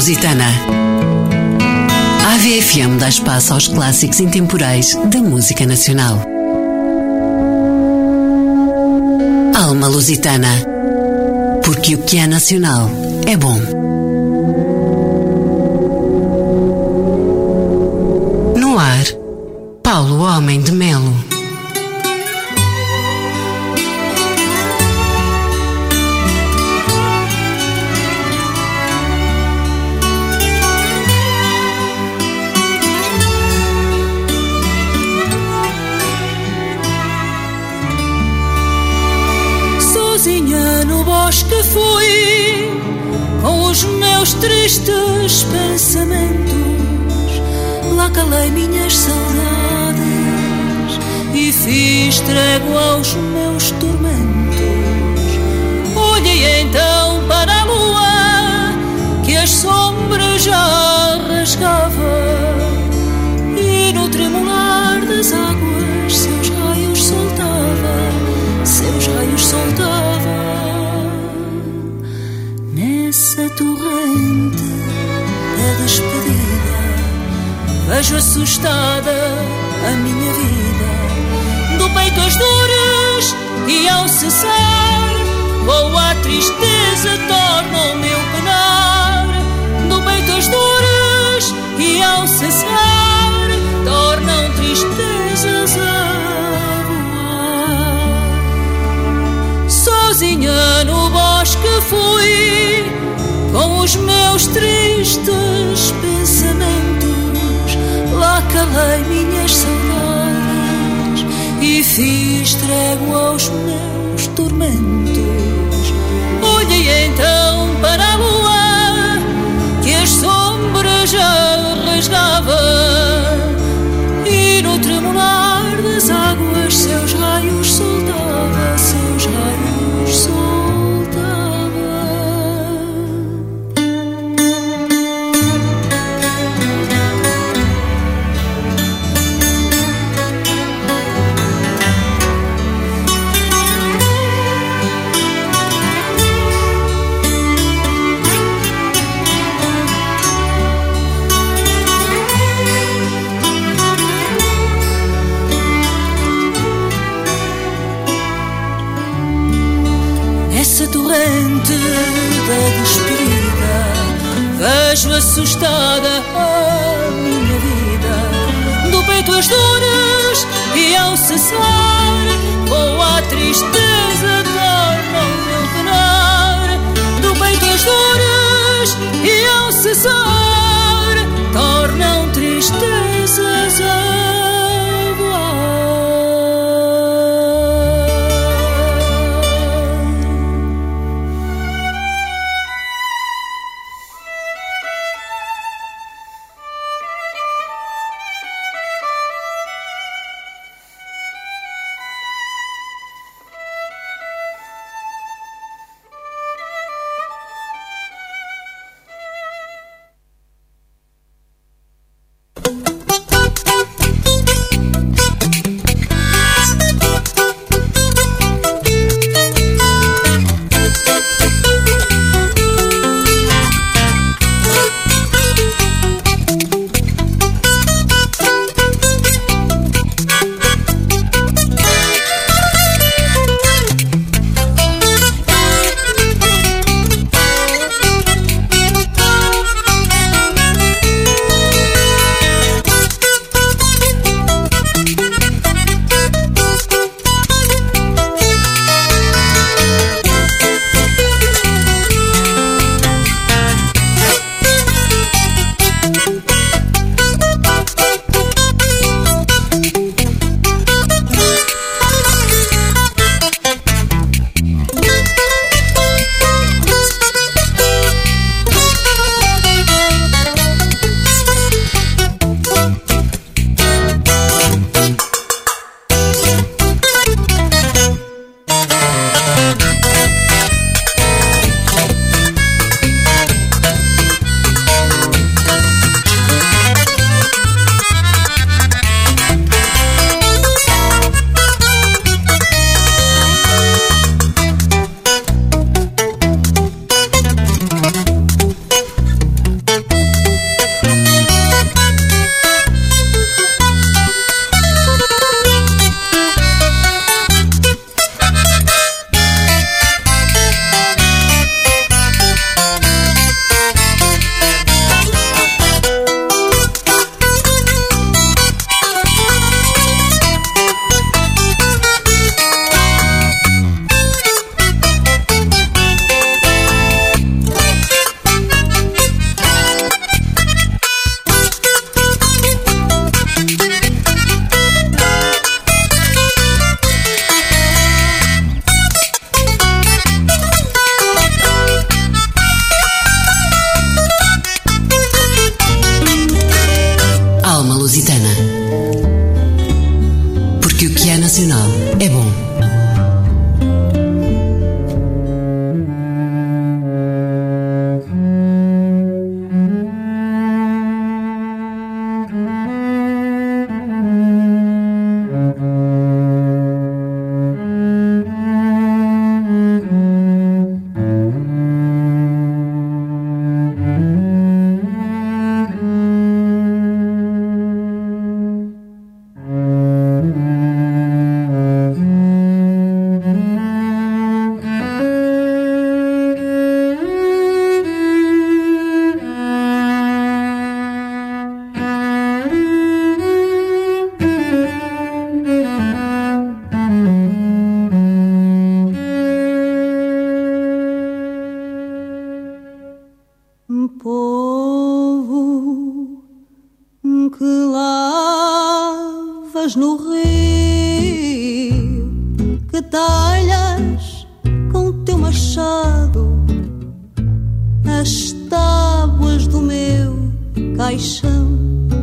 Lusitana. A AVFM dá espaço aos clássicos intemporais da música nacional. Alma Lusitana. Porque o que é nacional é bom. No ar, Paulo Homem de Melo. Sozinha no bosque fui, com os meus tristes pensamentos. Lá calei minhas saudades e fiz trégua aos meus tormentos. Olhei então para a lua, que as sombras já rasgava, e no tremular das águas seus raios soltava, seus raios soltava. Nessa torrente da despedida vejo assustada a minha vida. Do peito as dores e ao cessar vou à tristeza, torna o meu penar. Do peito as dores e ao cessar tornam tristezas a voar. Sozinha no bosque fui, com os meus tristes pensamentos. Lá calei minhas saudades e fiz trégua aos meus tormentos. Olhei então para a lua, que as sombras já rasgava, e no tremular das águas seus raios soltava, seus raios soltava. Nessa torrente da despedida vejo assustada a minha vida. Do peito as dores e ao cessar vou à tristeza, torna o meu penar. Do peito as dores e ao cessar tornam tristezas a voar. povo que lavas no rio, que talhas com o teu machado as tábuas do meu caixão.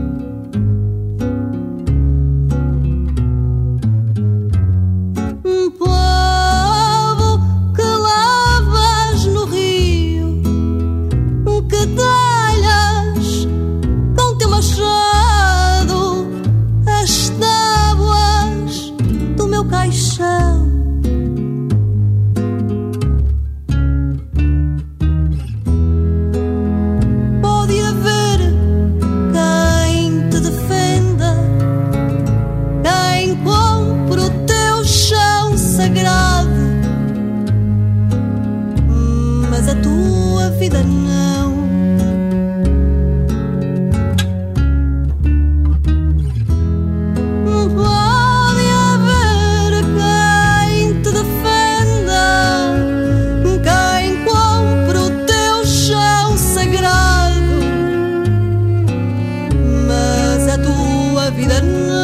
Povo que lavas no rio, que talhas com teu machado as tábuas do meu caixão. Pode haver quem te defenda, quem compre o teu chão sagrado, mas a tua vida não. Pode haver quem te defenda, quem compre o teu chão sagrado, mas a tua vida não.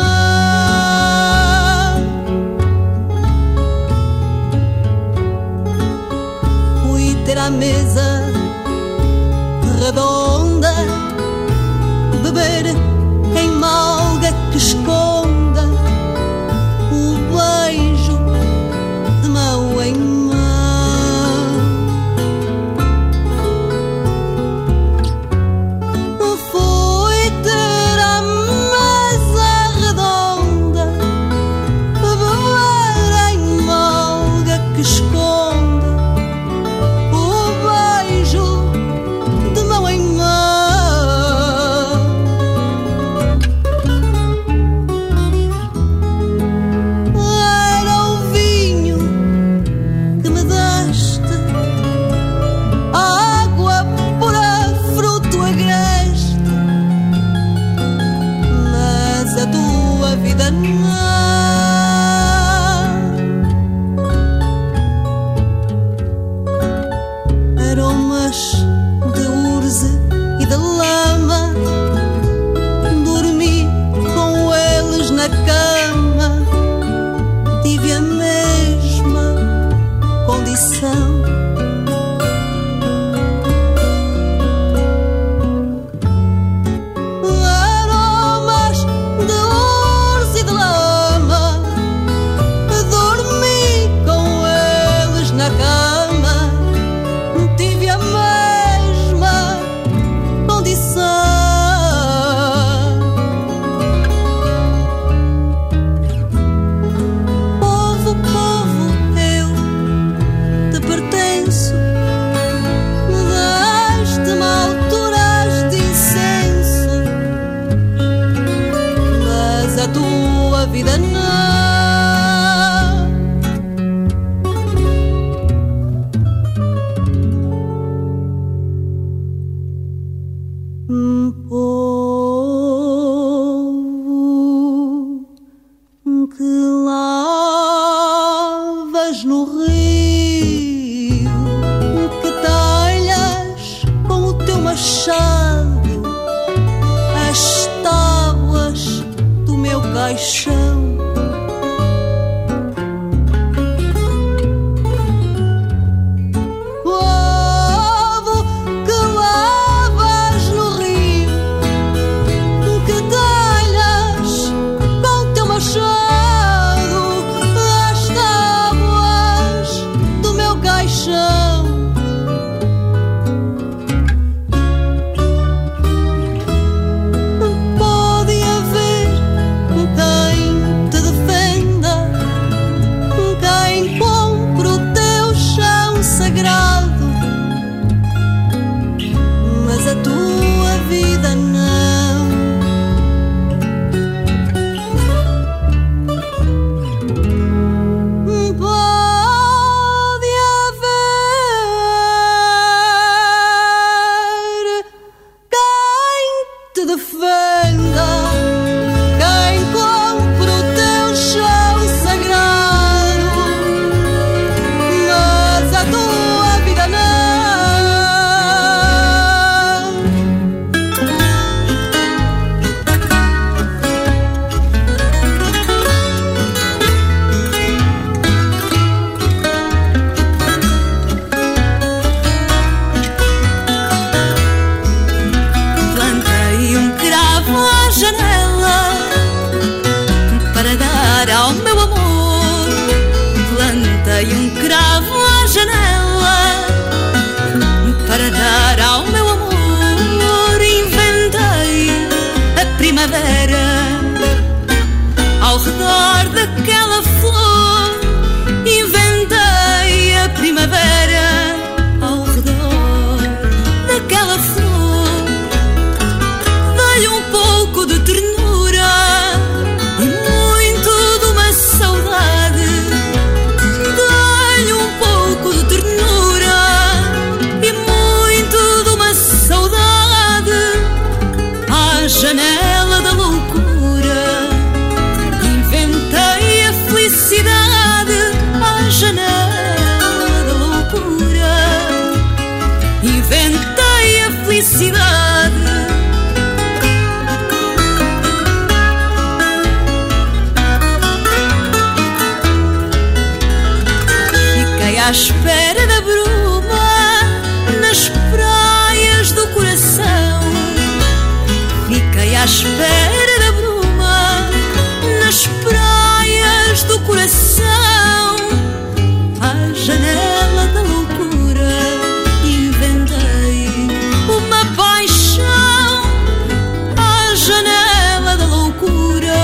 Fui ter à mesa redonda, beber em malga que esconda o beijo de mão em mão. Fui ter à mesa redonda, beber em malga que esconda o beijo de mão em mão. Era o vinho que me deste, água pura, fruto agreste, mas a tua vida não. Aromas de urze e de lama, dormi com eles na cama, tive a mesma condição. Aromas de urze e de lama, dormi com eles na cama, tive a mesma condição. Povo, povo, eu te pertenço, deste-me alturas de incenso, mas a tua vida não. Povo que lavas no rio, que talhas com o teu machado as tábuas do meu caixão. Povo que lavas no rio, que talhas com teu machado as tábuas do meu caixão. Pode haver quem inventei a felicidade. Fiquei à espera da bruma nas praias do coração. Fiquei à espera da bruma nas praias do coração. À janela da loucura inventei uma paixão. À janela da loucura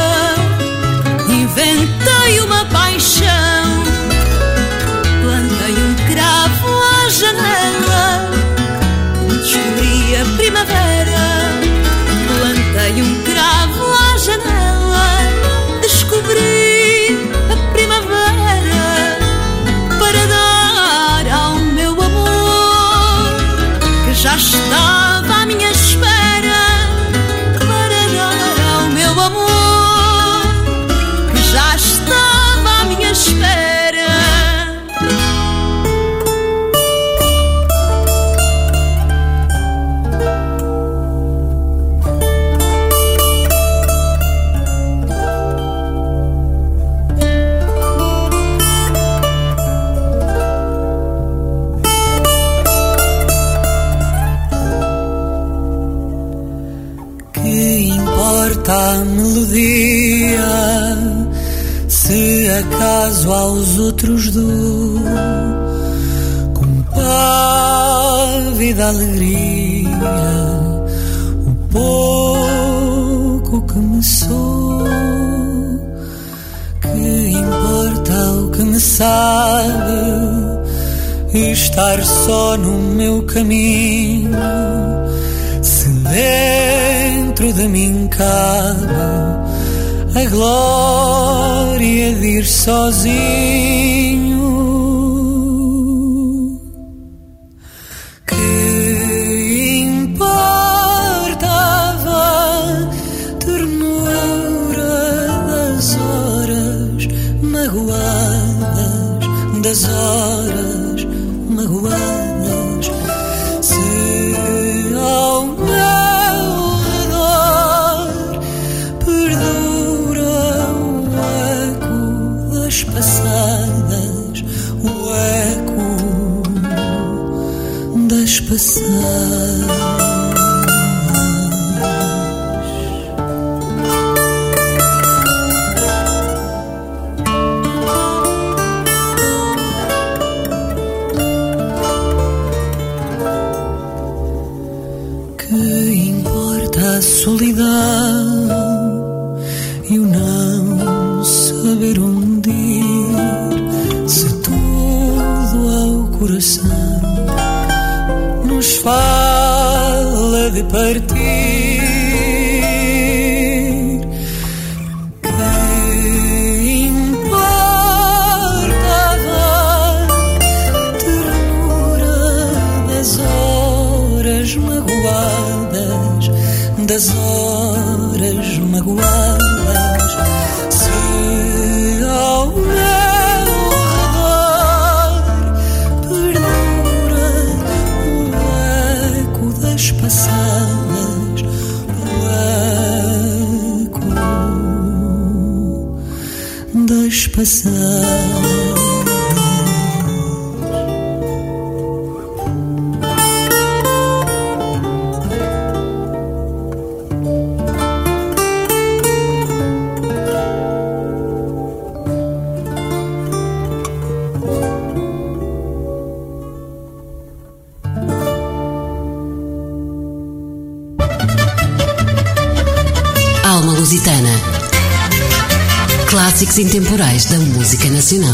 inventei uma paixão. Plantei um cravo à janela, descobri a primavera. Plantei um cravo à janela, descobri a primavera. Para dar ao meu amor que já estava à minha espera. Para dar ao meu amor que já estava à minha espera. A melodia, se acaso aos outros dou com pávida alegria o pouco que me sou. Que importa o que me sabe estar só no meu caminho, se dentro de mim cabe a glória de ir sozinho. Que importa a ternura das horas magoadas, das horas magoadas, se ao meu redor perdura o eco das passadas, o eco das passadas. A solidão e o não saber onde ir, se tudo ao coração nos fala de partir. Que importa a ternura das horas magoadas, das horas magoadas, se ao meu redor perdura o eco das passadas, o eco das passadas. Alma Lusitana. Clássicos intemporais da música nacional.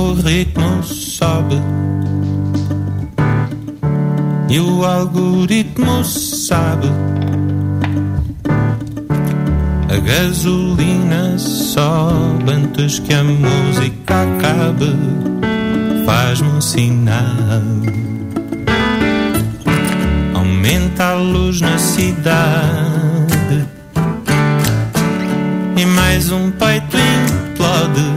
O ritmo sobe e o algoritmo sabe. A gasolina sobe antes que a música acabe. Faz-me um sinal. Aumenta a luz na cidade e mais um peito implode.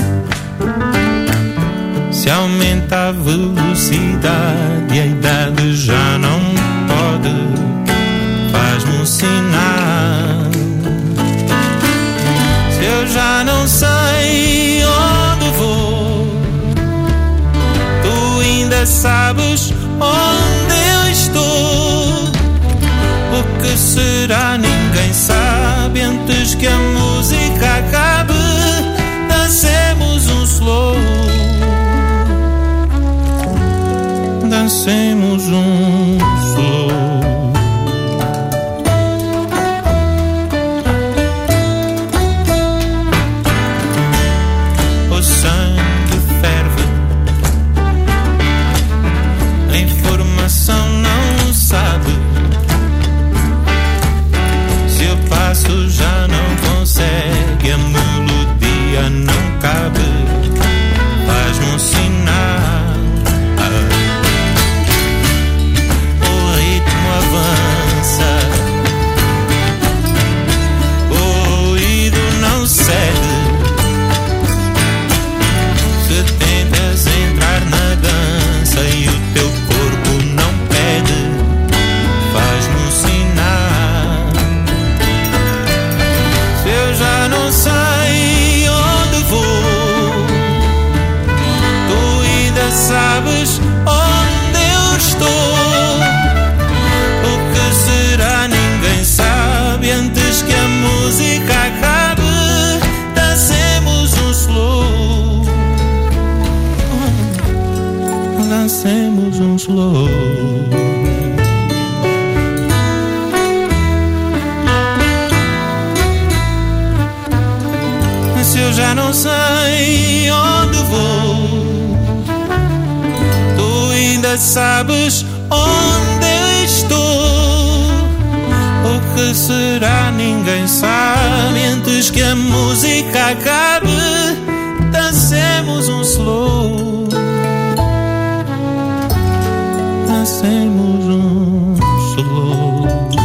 Se aumenta a velocidade e a idade já não pode. Faz-me um sinal. Se eu já não sei onde vou, tu ainda sabes onde eu estou. O que será ninguém sabe. Antes que a música acabe, dancemos um slow. Dancemos um slow. O sangue ferve, a informação não sabe. Se eu passo já não consegue, a melodia não cabe. Faz-me um sinal. O ruído não cede. Se tentas entrar na dança e o teu corpo não pede, faz-me um sinal. Se eu já não sei onde vou, tu ainda sabes onde eu estou. Ninguém sabe. Antes que a música acabe, dancemos um slow. Dancemos um slow. Se eu já não sei onde vou, tu ainda sabes onde eu estou. O que será ninguém sabe. Antes que a música acabe, dancemos um slow. Dancemos um slow.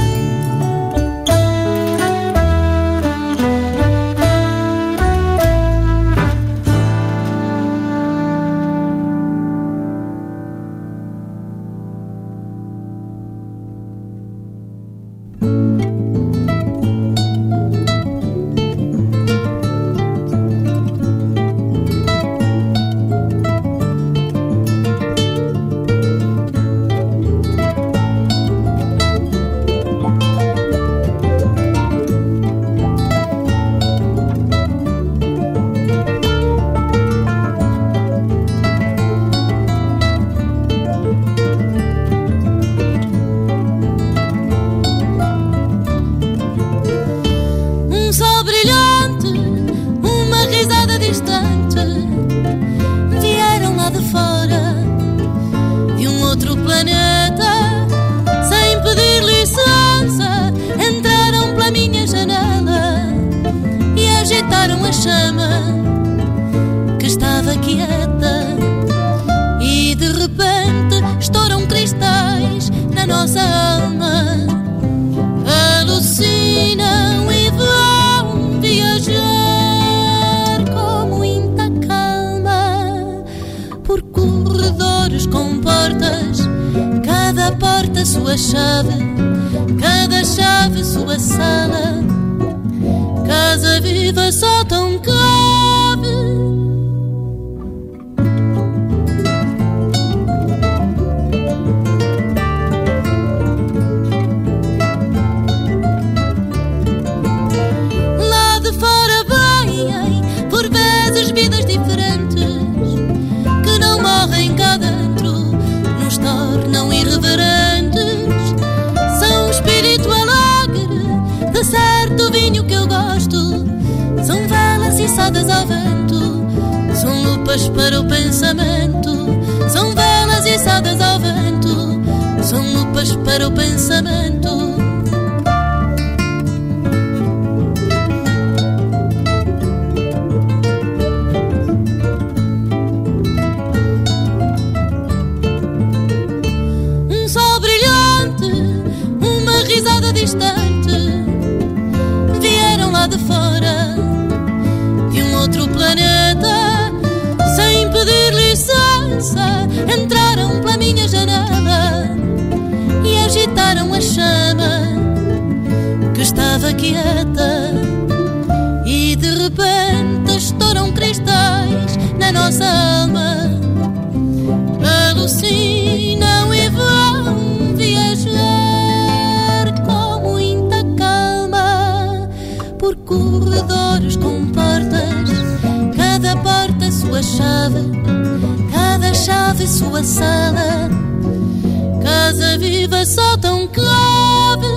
Sua chave, cada chave sua sala. Casa viva só tão cabe. Lá de fora vêm, por vezes, vidas diferentes que não morrem cá dentro, nos tornam irreverentes. São espírito alegre, de certo vinho que eu gosto. São velas içadas ao vento, são lupas para o pensamento, são velas içadas ao vento, são lupas para o pensamento. Um sol brilhante, uma risada distante, vieram lá de fora de um outro planeta, sem pedir licença, entraram pela minha janela e agitaram a chama que estava quieta. E de repente estouram cristais na nossa alma, alucinam e vão viajar com muita calma por corredores com portas, cada porta sua chave, cada chave sua sala, casa viva só tão cabe.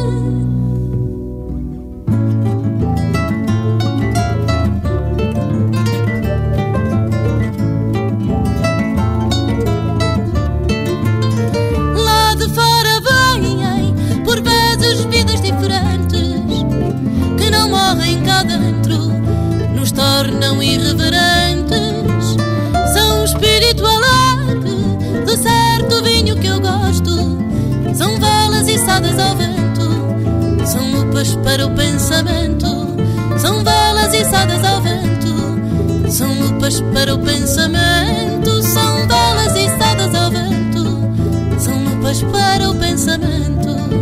Lá de fora vêm, por vezes, vidas diferentes que não morrem cá dentro, nos tornam irreverentes. São espírito alegre de certo vinho que eu gosto, são velas içadas ao vento, são lupas para o pensamento, são velas içadas ao vento, são lupas para o pensamento, são velas içadas ao vento, são lupas para o pensamento.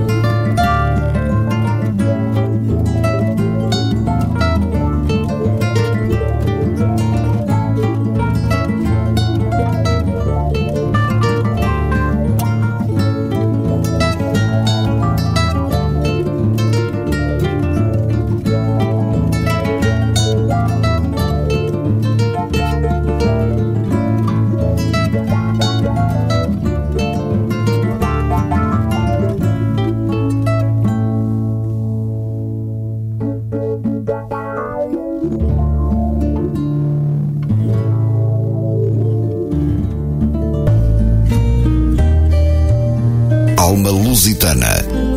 Alma Lusitana.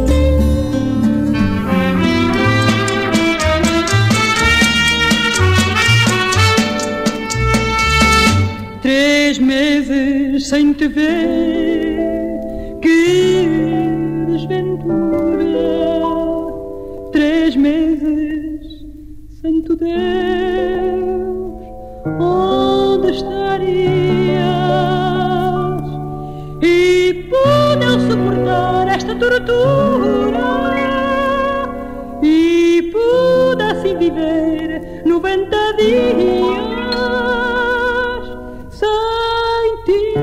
Três meses sem te ver, que desventura. 3 meses sem tu, Deus, onde estarias? E pude eu suportar esta tortura, e pude assim viver 90 dias sem ti.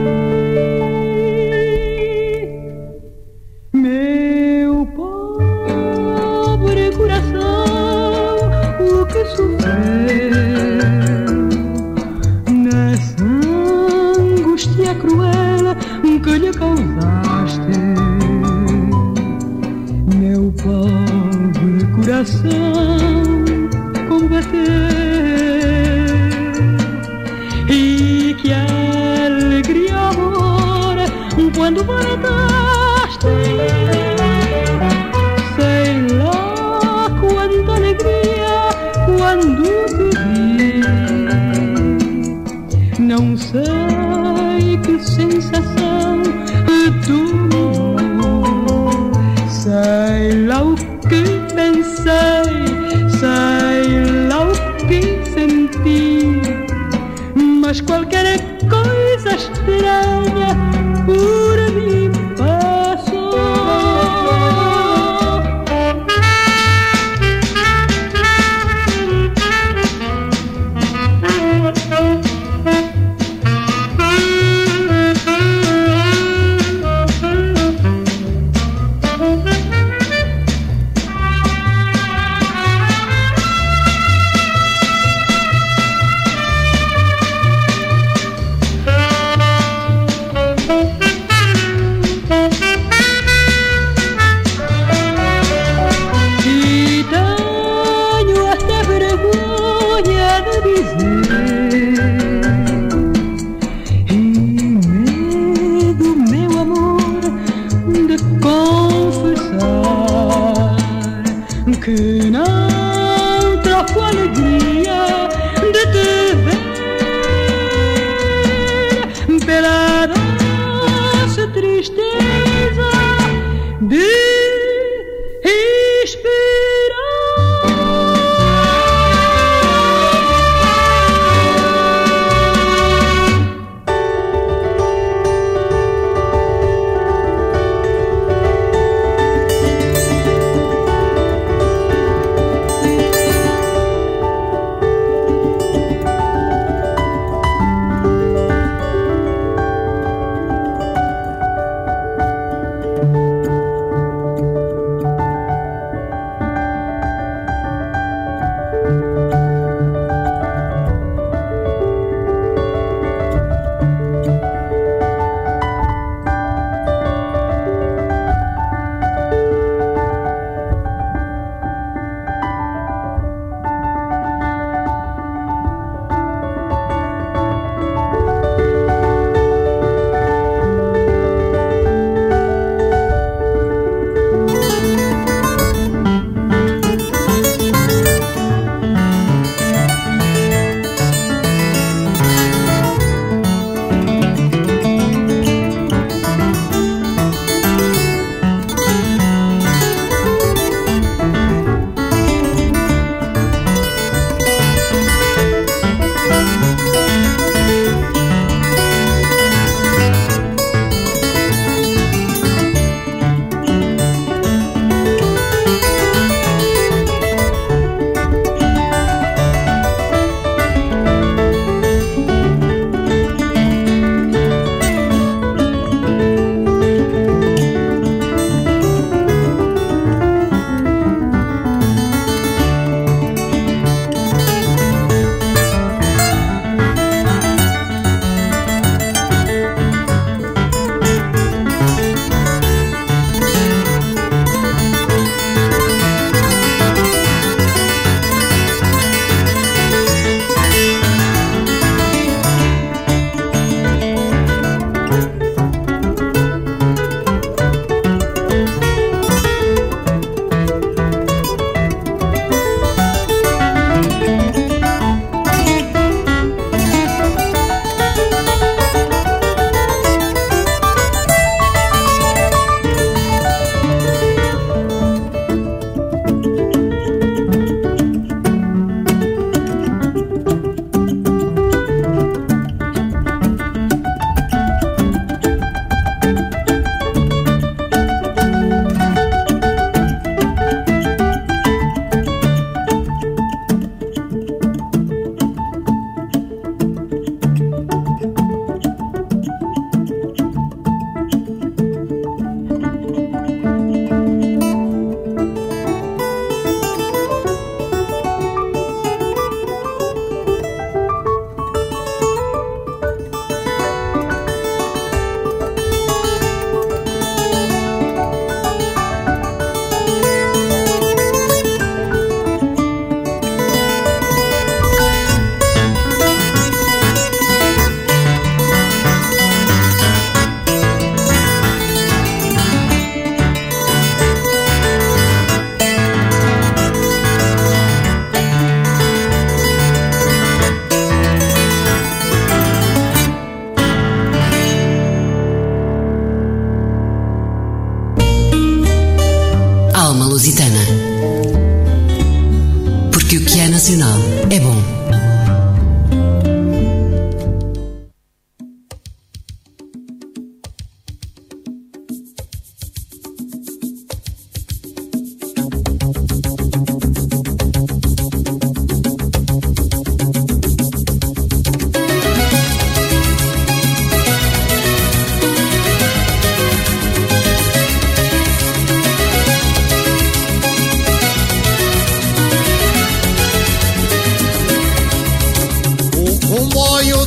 Meu pobre coração, o que sofreu nessa angústia cruel que lhe causaste. Meu pobre coração combateu, e que alegria, amor, quando voltaste. Sei lá quanta alegria quando te vi. Não sei que sensação dominou, sei lá o que pensei, sei lá o que senti, mas qualquer coisa estranha por mim passou.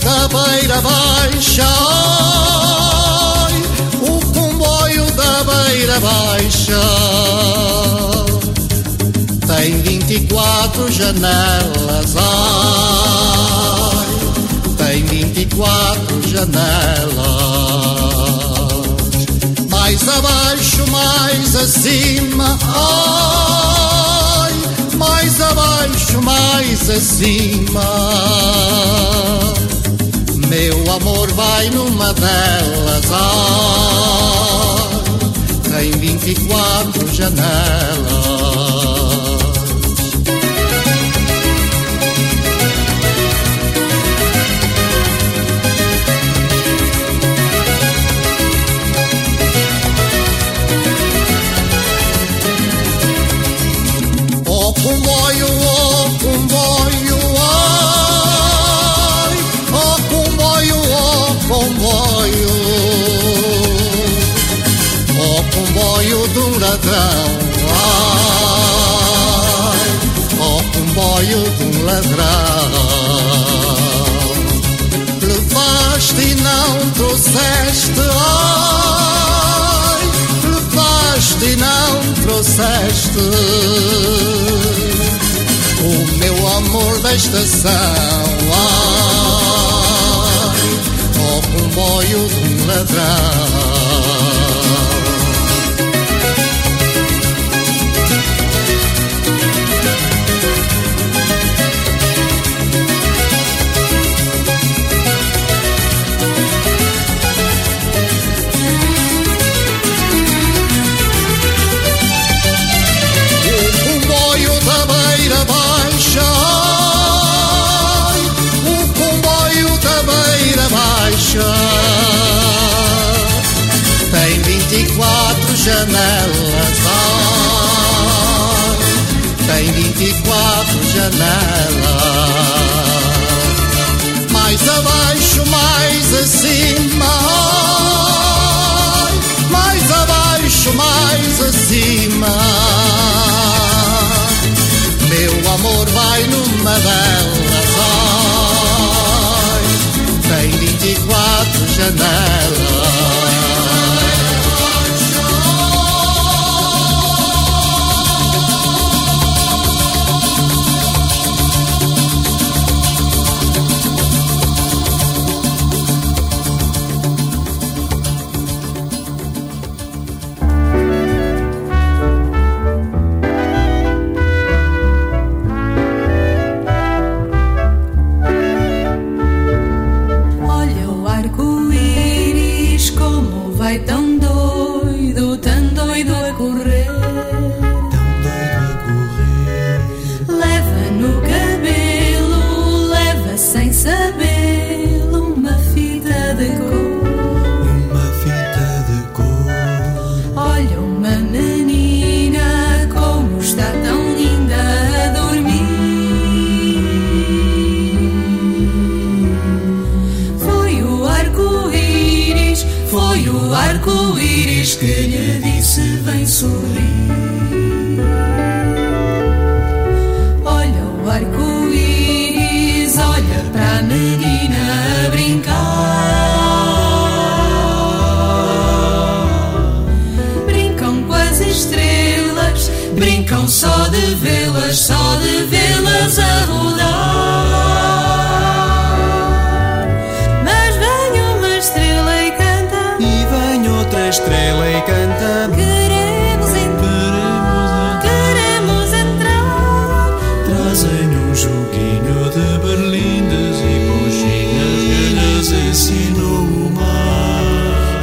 da Beira Baixa, ai, o comboio da Beira Baixa tem 24 janelas, ai, tem 24 janelas. Mais abaixo, mais acima, ai, mais abaixo, mais acima. Meu amor vai numa delas, ai, tem 24 janelas. Comboio, oh comboio, ai, oh comboio, oh comboio, oh comboio do ladrão, ai, oh comboio do ladrão. Levaste e não trouxeste, ai, levaste e não trouxeste o meu amor da estação, ai, oh comboio de um ladrão. Tem 24 janelas, ai, tem 24 janelas. Mais abaixo, mais acima, ai, mais abaixo, mais acima. Meu amor vai numa delas, ai, tem 24 janelas. Que lhe disse vem sorrir. Olha o arco-íris, olha para a menina a brincar. Brincam com as estrelas, brincam só de vê-las a rodar. Mas vem uma estrela e canta, e vem outra estrela e canta. Queremos entrar. Trazem um joguinho de berlindes e conchinhas que lhes ensinou o mar.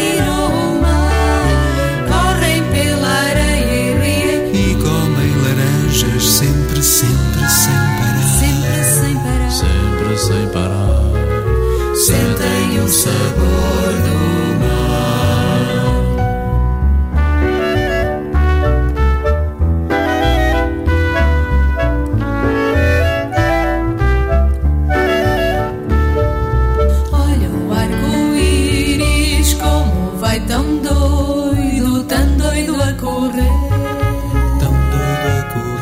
Correm pela areia e riem e comem laranjas sempre, sempre sem parar. sempre sem parar. Sempre sem parar. Sentem o sabor do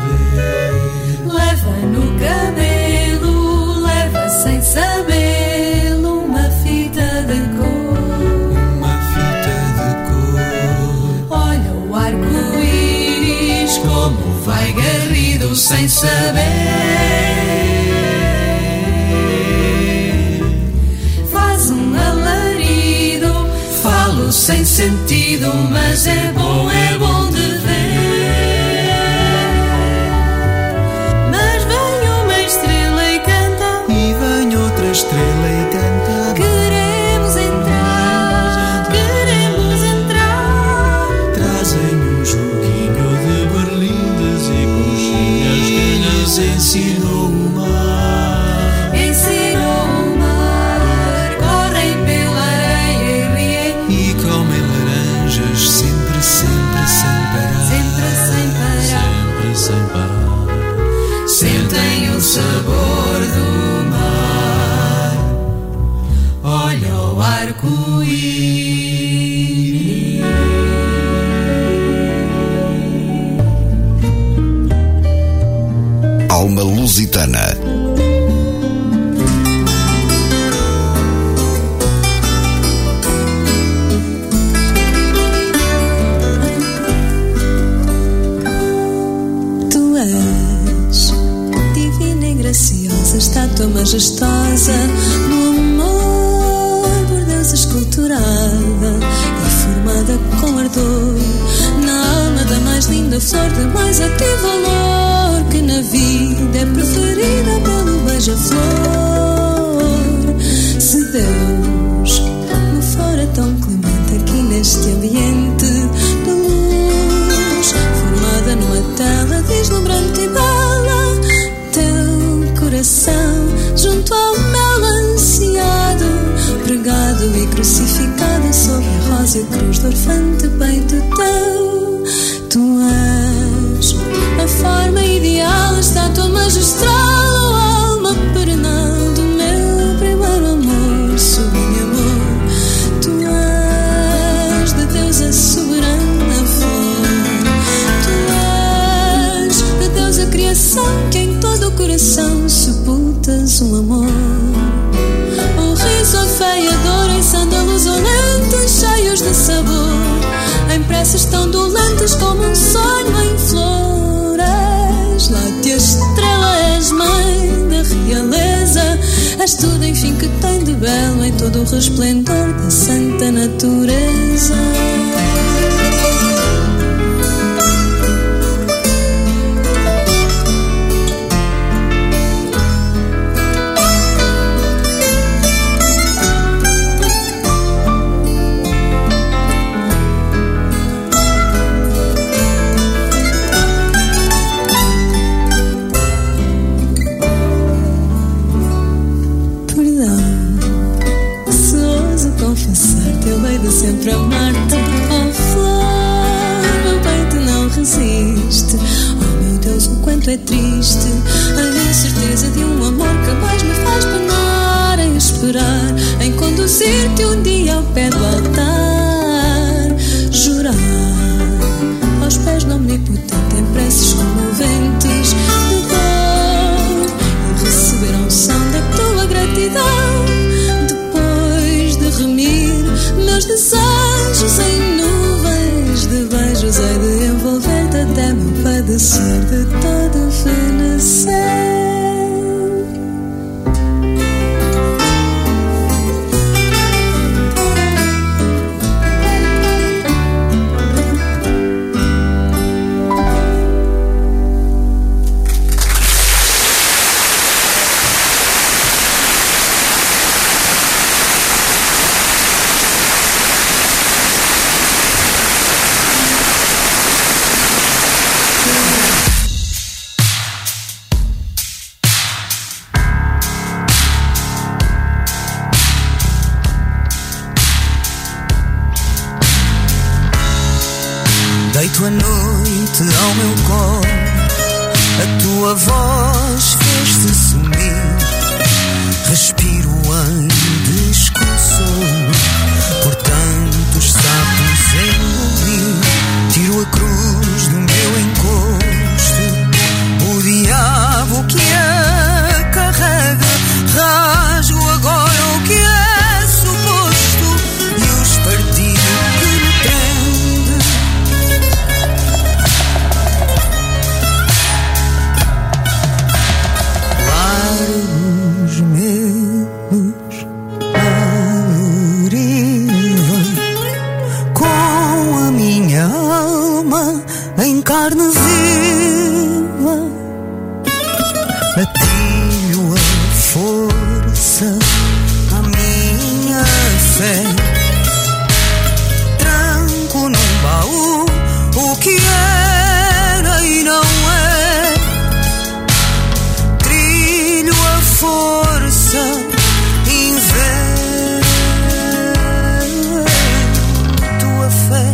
saber sem saber. Faz um alarido, falo sem sentido, mas é bom de ver. Mas vem uma estrela e canta, e vem outra estrela e canta. Queremos entrar, queremos entrar. Trazem um joguinho de berlindas e conchinhas que lhes ensinou o mar. Ensinou o mar, correm pela areia e riem, E comem laranjas sempre, sempre sem parar. sempre sem parar. Sempre sem parar. Sentem o sabor do mar. Olha o arco-íris. Alma Lusitana. Tu és divina e graciosa, estátua majestosa do amor, por Deus esculturada e formada com ardor na alma da mais linda flor, de mais ativo valor, que na vida é preferida pelo beija-flor. Se Deus me fora tão clemente aqui neste ambiente de luz, formada numa tela deslumbrante e bela, teu coração junto ao meu ansiado, pregado e crucificado sobre a rosa cruz do orfante peito teu. Tu és a forma ideal, a estátua magistral, a alma perenal do meu primeiro amor, sublime amor. Tu és de Deus a soberana flor. Tu és de Deus a criação, que em todo o coração sepultas um amor. O riso afeiador em sândalos olentes, cheios de sabor, em preces tão dolentes como um sonho em flores. Látia estrela, és mãe da realeza, és tudo enfim que tem de belo em todo o resplendor da santa natureza. Sempre amar-te, oh flor, meu peito não resiste. Oh meu Deus, o quanto é triste a incerteza de um amor que mais me faz penar em esperar, em conduzir-te um dia ao pé do altar. Jurar aos pés do omnipotente em preces comoventes de dor, e receber a unção da tua gratidão, depois de remir meus desejos em nuvens de beijos, hei de envolver-te até meu padecer de todo fenecer. Deito a noite ao meu colo, a tua voz fez-se sumir. Respiro em desconsolo por tantos sapos engolir. Tiro a cruz do meu encosto, o diabo que a carrega. Rasgo agora o que é suposto e o espartilho que me prende. fé. Tranco num baú o que era e não é. Trilho a força, invento a fé.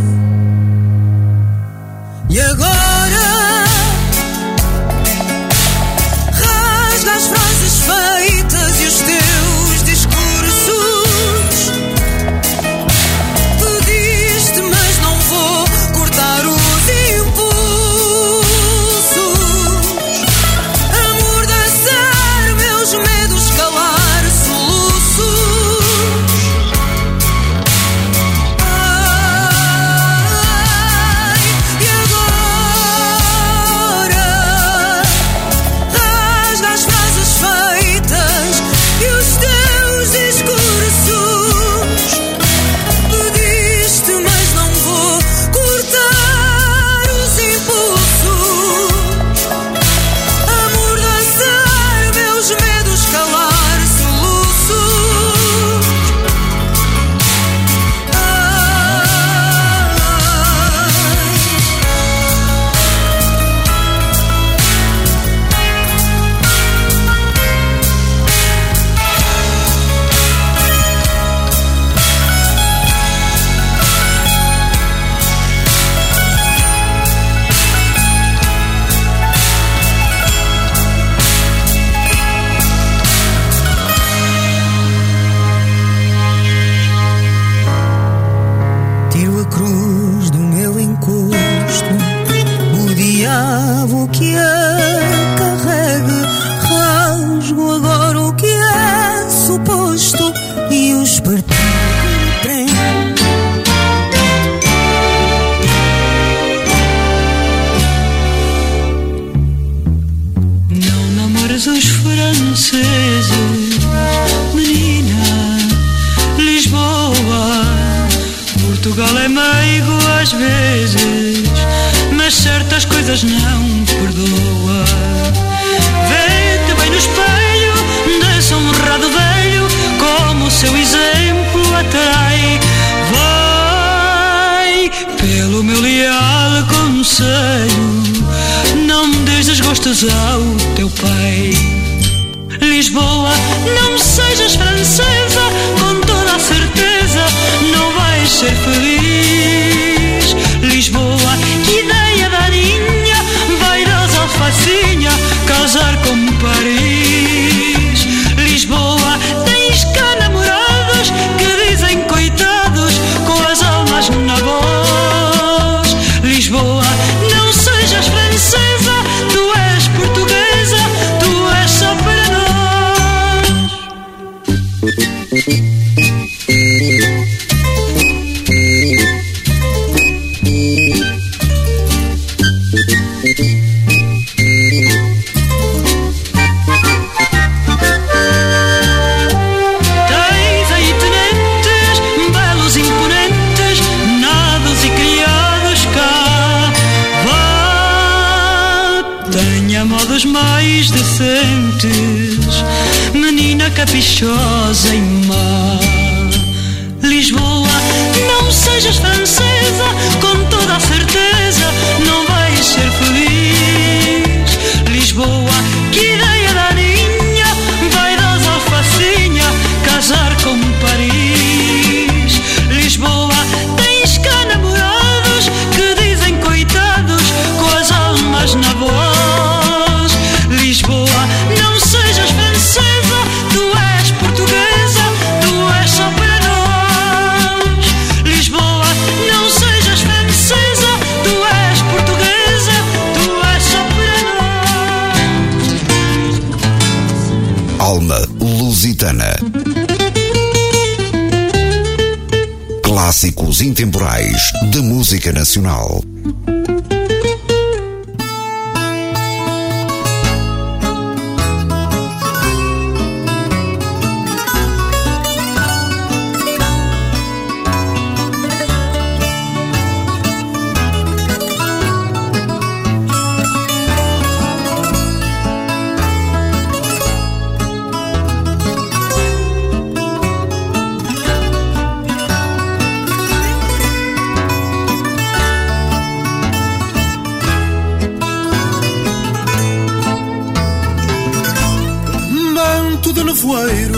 E agora rasga as frases feitas e os teus discursos. Pediste, mas não vou cortar os impulsos. Amordaçar meus medos, calar soluços. Ai, e agora rasga as frases feitas e os teus discursos. Pediste, mas não vou cortar os impulsos. Amordaçar meus medos, calar soluços. Tiro a cruz do meu encosto, o diabo que a carregue. Rasgo agora o que é suposto e os partidos que me prendem. Não namoras os franceses, menina. Lisboa, Portugal é meigo às vezes, mas certas coisas não perdoa. Vê-te bem no espelho desse honrado velho, como o seu exemplo atrai. Vai, pelo meu leal conselho, não des desgostos ao teu pai. Lisboa, não sejas francesa, com toda a certeza não vais ser feliz. Lisboa, que ideia daninha, vaidosa alfacinha, casar com Paris. Lisboa, tens cá namorados que dizem coitados, com as almas na voz. Lisboa, não sejas francesa, tu és portuguesa, tu és só para nós. Tens aí tenentes, belos imponentes, nados e criados cá. Vá, tenha modos mais decentes, menina caprichosa e má. Lisboa, não sejas francesa, com toda a certeza não vais ser feliz. Lisboa, que ideia daninha, vaidosa alfacinha, casar com Paris. Lisboa, tens cá namorados que dizem coitados, com as almas na voz. Lisboa, não sejas francesa, tu és portuguesa, tu és só para nós. Lisboa, não sejas francesa, tu és portuguesa, tu és só para nós. Alma Lusitana. Clássicos intemporais da música nacional. nevoeiro,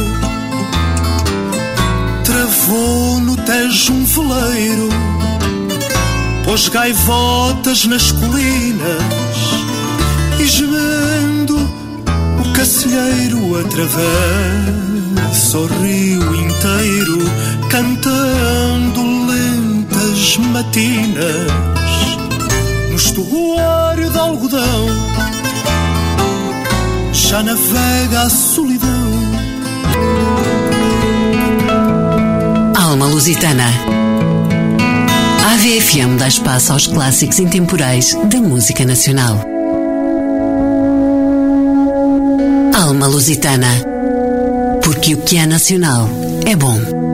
travou no Tejo um veleiro, pôs gaivotas nas colinas e gemendo o cacilheiro atravessa o rio inteiro, cantando lentas matinas no estuário de algodão. Já navega a solidão. Alma Lusitana. A AVFM dá espaço aos clássicos intemporais da música nacional. Alma Lusitana. Porque o que é nacional é bom.